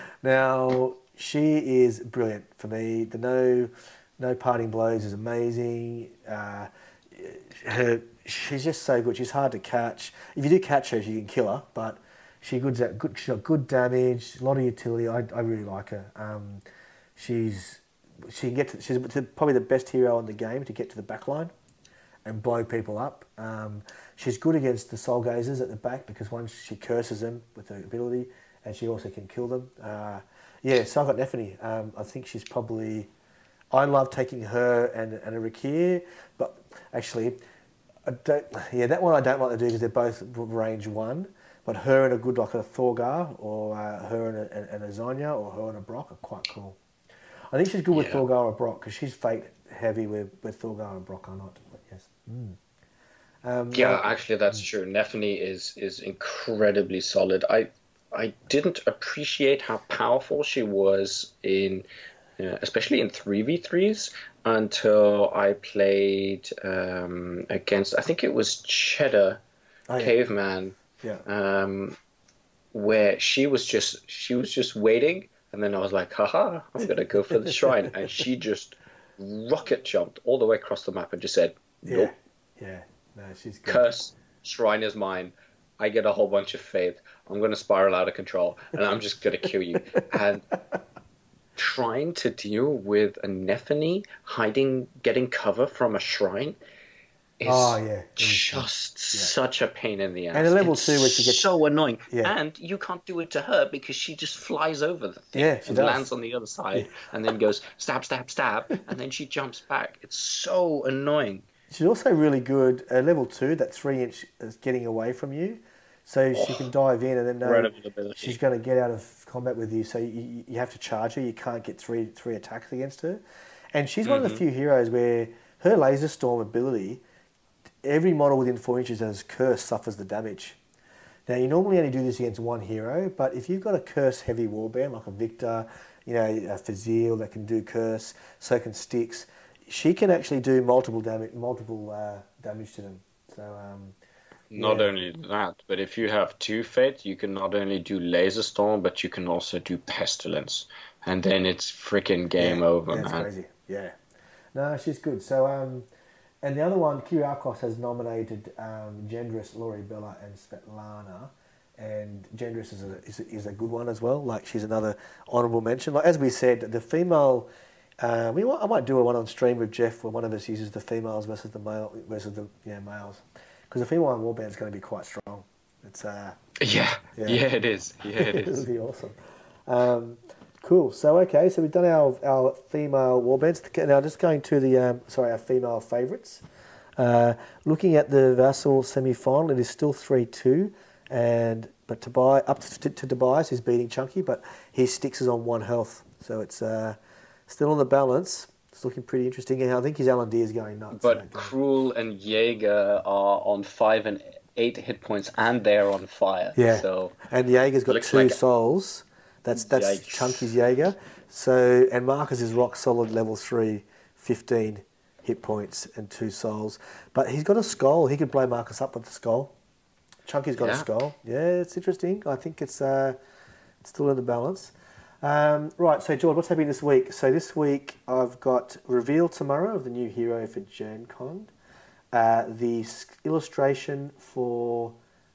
Now, she is brilliant for me. The no no parting blows is amazing. Uh, her, she's just so good. She's hard to catch. If you do catch her, you can kill her, but she good, good, she's got good damage, a lot of utility. I, I really like her. Um, she's she can get to, she's probably the best hero in the game to get to the back line and blow people up. Um, she's good against the soul gazers at the back because once she curses them with her ability, and she also can kill them. Uh, yeah, so I've got Nephany. Um, I think she's probably. I love taking her and and a Rakir, but actually, I don't. Yeah, that one I don't like to do because they're both range one. But her and a good like a Thorgar, or uh, her and a, and a Zonya, or her and a Brock are quite cool. I think she's good with Yeah. Thorgar or Brock because she's fate heavy with with Thorgar and Brock are not. But yes. Mm. Um, Yeah, now- actually, that's true. Nephany is is incredibly solid. I I didn't appreciate how powerful she was in, uh, especially in three v threes, until I played um, against. I think it was Cheddar Oh, yeah. Caveman, Yeah. um, where she was just she was just waiting, and then I was like, haha, I'm gonna go for the shrine, and she just rocket jumped all the way across the map and just said, Yeah. nope. Yeah. No, she's good. Curse, Shrine is mine. I get a whole bunch of faith. I'm going to spiral out of control, and I'm just going to kill you. And trying to deal with a Nephany hiding, getting cover from a shrine is Oh, yeah. just Yeah. such a pain in the ass. And a level It's two where she gets- so annoying. Yeah. And you can't do it to her because she just flies over the thing Yeah, she and does. lands on the other side and then goes stab, stab, stab, and then she jumps back. It's so annoying. She's also really good at level two, that three inch is getting away from you. So she can dive in and then know Incredible ability. she's going to get out of combat with you. So you, you have to charge her. You can't get three three attacks against her. And she's one of the few heroes where her laser storm ability, every model within four inches that is cursed suffers the damage. Now, you normally only do this against one hero, but if you've got a curse heavy warband like a Victor, you know, a Fazil that can do curse, so can Styx, she can actually do multiple damage, multiple uh, damage to them. So, um, Not yeah. only that, but if you have two Fate, you can not only do Laser Storm, but you can also do Pestilence. And then it's freaking game yeah, over, that's man. crazy. Yeah. No, she's good. So, um, and the other one, Kyriakos has nominated um, Gendris, Lori Bella, and Svetlana. And Gendris is a, is a is a good one as well. Like, she's another honourable mention. Like, as we said, the female. Uh, we might, I might do a one on stream with Jeff where one of us uses the females versus the male versus the yeah males, because the female in Warband is going to be quite strong. It's uh Yeah, Yeah. yeah, it is. Yeah, it it'll is. be awesome. Um, cool. So okay, so we've done our our female warbands. Now just going to the um, sorry our female favourites. Uh, looking at the Vassal semi-final, it is still three two, and but Tobias up to, to Tobias is beating Chunky, but his Styx is on one health, so it's uh, still on the balance. It's looking pretty interesting, and I think his L and D is going nuts. But in that game. Cruel and Jaeger are on five and eight hit points, and they're on fire. Yeah. So And Jaeger's got Looks two like- souls. That's that's Yikes. Chunky's Jaeger. So and Marcus is rock solid level three, fifteen hit points and two souls. But he's got a skull. He could blow Marcus up with the skull. Chunky's got a Yeah. skull. Yeah, it's interesting. I think it's uh, it's still in the balance. Um, right, so George, what's happening this week? So this week I've got reveal tomorrow of the new hero for Gen Con. Uh, the s- illustration for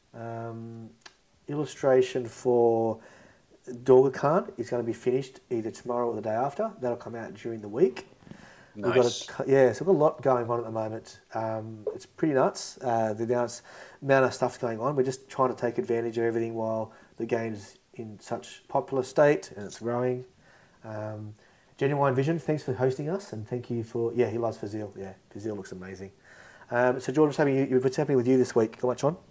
um, illustration for Dorga Khan is going to be finished either tomorrow or the day after. That'll come out during the week. We've nice. got a, yeah, so we've got a lot going on at the moment. Um, it's pretty nuts. Uh, the amount amount of stuff's going on. We're just trying to take advantage of everything while the game's in such popular state and it's growing. Um, Genuine Vision, thanks for hosting us, and thank you for yeah, he loves Fazil. Yeah, Fazil looks amazing. Um, so George, what's happening, you- what's happening with you this week? Got much on?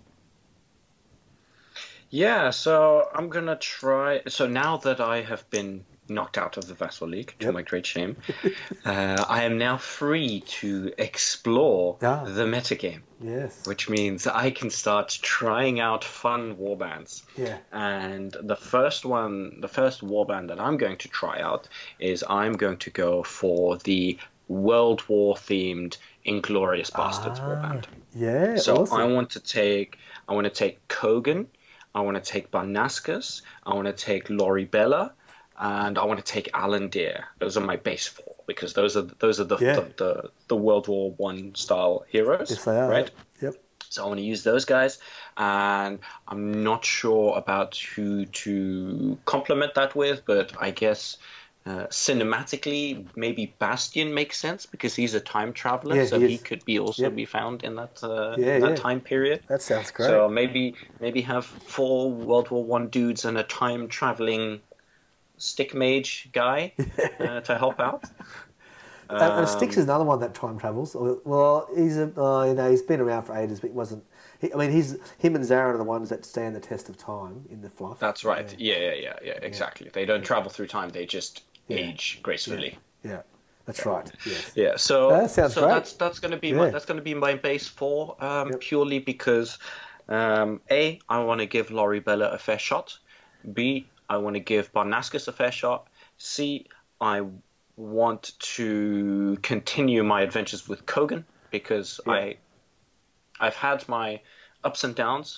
Yeah, so I'm gonna try. So now that I have been knocked out of the Vassal League, to Yep. my great shame, uh, I am now free to explore Ah. the metagame, Yes. which means I can start trying out fun warbands. Yeah. And the first one, the first warband that I'm going to try out is I'm going to go for the World War themed Inglorious Bastards Ah, warband. Yeah. So awesome. I want to take, I want to take Kogan, I want to take Barnascus, I want to take Lori Bella, and I want to take Alan Deer. Those are my base four because those are those are the Yeah. the, the, the World War One style heroes, Yes, they are. right? Yep. So I want to use those guys, and I'm not sure about who to complement that with, but I guess uh, cinematically, maybe Bastion makes sense because he's a time traveler, Yeah, so he he, is. could be also Yep. be found in that uh, Yeah, in that yeah. time period. That sounds great. So maybe maybe have four World War One dudes and a time traveling stick mage guy uh, to help out. Uh, and Styx Um, is another one that time travels. Well, he's a, uh, you know he's been around for ages, but he wasn't. He, I mean, he's him and Zarin are the ones that stand the test of time in the fluff. That's right. Yeah, yeah, yeah, yeah. Exactly. They don't travel through time; they just Yeah. age gracefully. Yeah, that's right. Yes. Yeah, so That sounds so great. that's that's going to be Yeah. my that's going to be my base four, um, Yep. purely because um, a I want to give Lori Bella a fair shot. B I want to give Barnascus a fair shot. C I want to continue my adventures with Kogan because Yeah. I I've had my ups and downs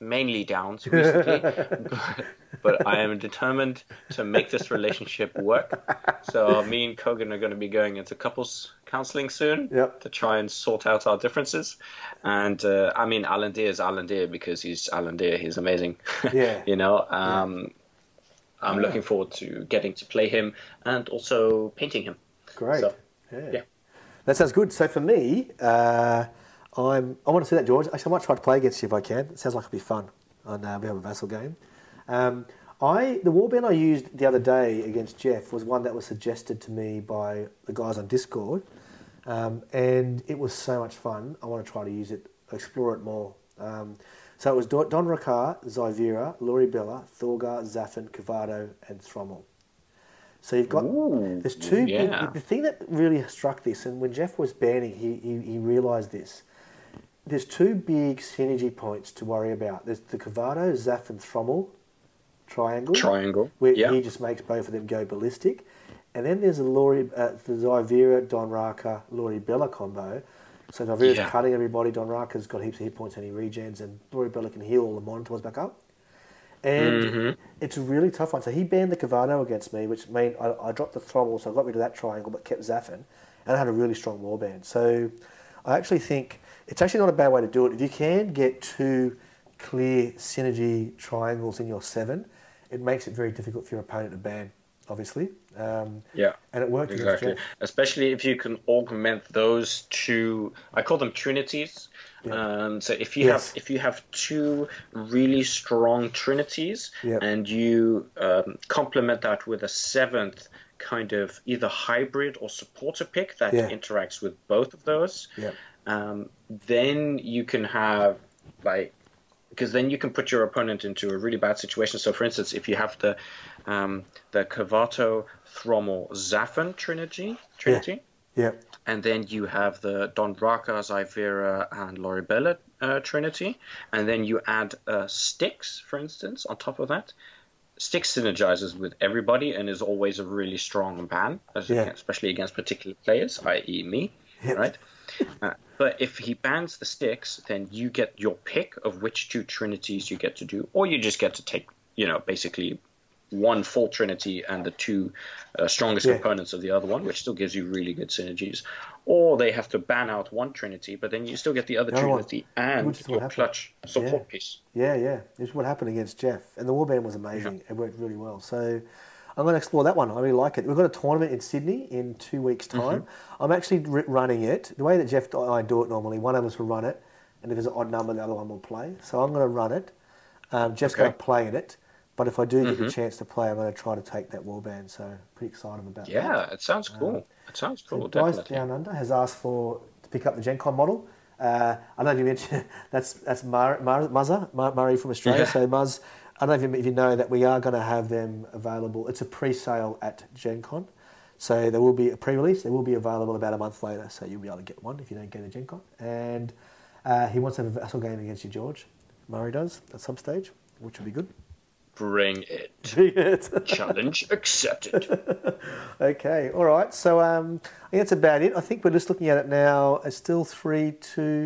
mainly downs recently, but, but I am determined to make this relationship work. So me and Kogan are going to be going into couples counseling soon Yep. to try and sort out our differences. And uh, I mean, Alan Deere is Alan Deere because he's Alan Deere. He's amazing. Yeah. you know, um, yeah. I'm oh. looking forward to getting to play him and also painting him. Great. So, yeah. yeah. That sounds good. So for me, uh, I'm, I want to see that, George. Actually, I might try to play against you if I can. It sounds like it'll be fun. And uh, we have a Vassal game. Um, I the warband I used the other day against Jeff was one that was suggested to me by the guys on Discord, um, and it was so much fun. I want to try to use it, explore it more. Um, so it was Don Rakar, Zyvera, Loribella, Thorgar, Zaffin, Kavado, and Thrommel. So you've got Ooh, there's two. yeah. Big, the thing that really struck this, and when Jeff was banning, he he, he realised this. There's two big synergy points to worry about. There's the Kavado, Zaff, and Thrommel triangle. Triangle. Where yeah. he just makes both of them go ballistic. And then there's a Lori, uh, the Zyvera, Don Raka, Loribella combo. So Zyvera's Yeah. cutting everybody. Don Raka's got heaps of hit points and he regens, and Loribella can heal all the monitors back up. And Mhm. it's a really tough one. So he banned the Kavado against me, which meant I, I dropped the Thrommel, so I got rid of that triangle, but kept Zaffin, and I had a really strong warband. So I actually think it's actually not a bad way to do it. If you can get two clear synergy triangles in your seven, it makes it very difficult for your opponent to ban, obviously. Um, Yeah, and it worked exactly. against Jeff. Especially if you can augment those two. I call them trinities. Yeah. Um, so if you Yes. have if you have two really strong trinities Yeah. and you um, complement that with a seventh kind of either hybrid or supporter pick that Yeah. interacts with both of those, Yeah. um, then you can have like. Because then you can put your opponent into a really bad situation. So, for instance, if you have the um, the Kavato, Thrommel, Zaffin trinity, trinity, Yeah. and then you have the Don Raka, Zyvera, and Loribella uh, trinity, and then you add uh, Styx, for instance, on top of that. Styx synergizes with everybody and is always a really strong ban, as Yeah. especially against particular players, that is me, Yeah. right? Uh, but if he bans the Styx, then you get your pick of which two trinities you get to do, or you just get to take, you know, basically one full trinity and the two uh, strongest Yeah. components of the other one, which still gives you really good synergies. Or they have to ban out one trinity, but then you still get the other The other one, trinity and which is what your happened. clutch support Yeah. piece. Yeah, yeah. This is what happened against Jeff. And the warband was amazing. It worked really well. So I'm going to explore that one. I really like it. We've got a tournament in Sydney in two weeks' time. Mm-hmm. I'm actually r- running it. The way that Jeff and I do it normally, one of us will run it, and if there's an odd number, the other one will play. So I'm going to run it. Um, Jeff's Okay. going to play in it. But if I do get Mm-hmm. the chance to play, I'm going to try to take that warband. So pretty excited about that. Yeah, it sounds cool. Um, it sounds So cool, Dice definitely. Down Under has asked for to pick up the Gen Con model. Uh, I don't know if you mentioned that's that's Mar, Mar, Muzza, Mar, Murray from Australia. Yeah. So Muzz, I don't know if you, if you know that we are going to have them available. It's a pre-sale at Gen Con. So there will be a pre-release. They will be available about a month later. So you'll be able to get one if you don't go to Gen Con. And uh, he wants to have a Vassal game against you, George. Murray does at some stage, which would be good. Bring it. Challenge accepted. Okay, all right. So um, I think that's about it. I think we're just looking at it now. It's still three two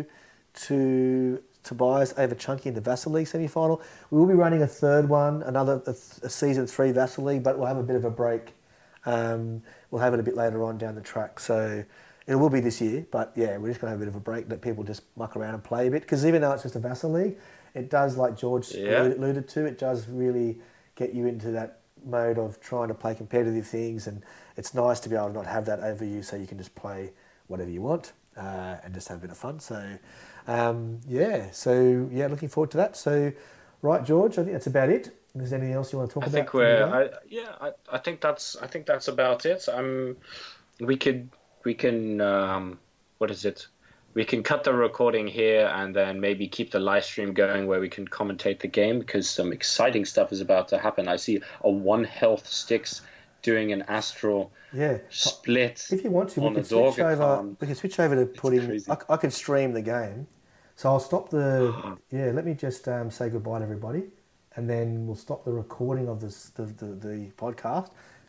to Tobias over Chunky in the Vassal League semi-final. We will be running a third one, another a, a season three Vassal League, but we'll have a bit of a break. Um, we'll have it a bit later on down the track. So it will be this year, but yeah, we're just going to have a bit of a break, let people just muck around and play a bit. Because even though it's just a Vassal League, it does, like George Yeah. alluded to, it does really get you into that mode of trying to play competitive things, and it's nice to be able to not have that over you, so you can just play whatever you want uh, and just have a bit of fun. So, um, yeah, so yeah, looking forward to that. So, right, George, I think that's about it. Is there anything else you want to talk I about? think we're. I, yeah, I, I think that's. I think that's about it. Um, we could. We can. Um, what is it? We can cut the recording here and then maybe keep the live stream going where we can commentate the game, because some exciting stuff is about to happen. I see a one health Styx doing an astral yeah. split. If you want to, we on can a switch Dorga over. farm. We can switch over to putting. crazy. I, I can stream the game, so I'll stop the. Yeah, let me just um, say goodbye to everybody, and then we'll stop the recording of this the the, the podcast.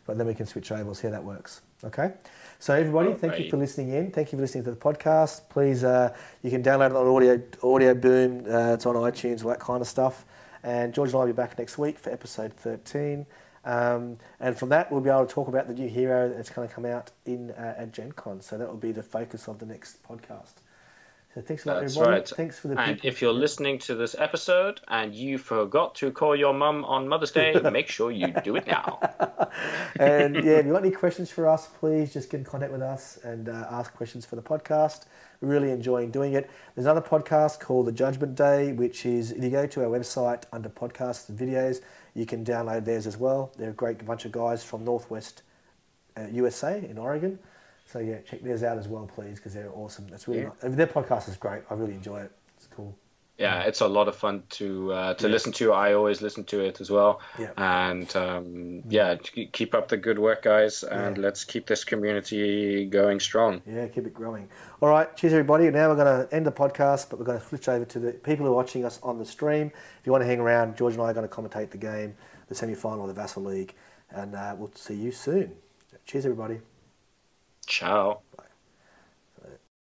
but then we can switch over. We'll see how that works. Okay. So everybody, thank Alrighty. you for listening in. Thank you for listening to the podcast. Please, uh, you can download it on Audio Audio Boom. Uh, it's on iTunes, all that kind of stuff. And George and I will be back next week for episode thirteen. Um, and from that, we'll be able to talk about the new hero that's going to come out in uh, at Gen Con. So that will be the focus of the next podcast. So thanks a lot, That's everybody. right. Thanks for the And people. if you're listening to this episode and you forgot to call your mum on Mother's Day, make sure you do it now. And yeah, if you've got any questions for us, please just get in contact with us and uh, ask questions for the podcast. We're really enjoying doing it. There's another podcast called The Judgment Day, which is, if you go to our website under podcasts and videos, you can download theirs as well. They're a great bunch of guys from Northwest uh, U S A in Oregon. So yeah, check theirs out as well, please, because they're awesome. That's really Yeah. nice. Their podcast is great. I really enjoy it. It's cool. Yeah, it's a lot of fun to uh, to Yeah. listen to. I always listen to it as well. Yeah. And um, yeah, keep up the good work, guys, and Yeah. let's keep this community going strong. Yeah, keep it growing. All right, cheers everybody. Now we're going to end the podcast, but we're going to switch over to the people who are watching us on the stream. If you want to hang around, George and I are going to commentate the game, the semi-final of the Vassal League, and uh, we'll see you soon. Cheers everybody. Ciao. Bye.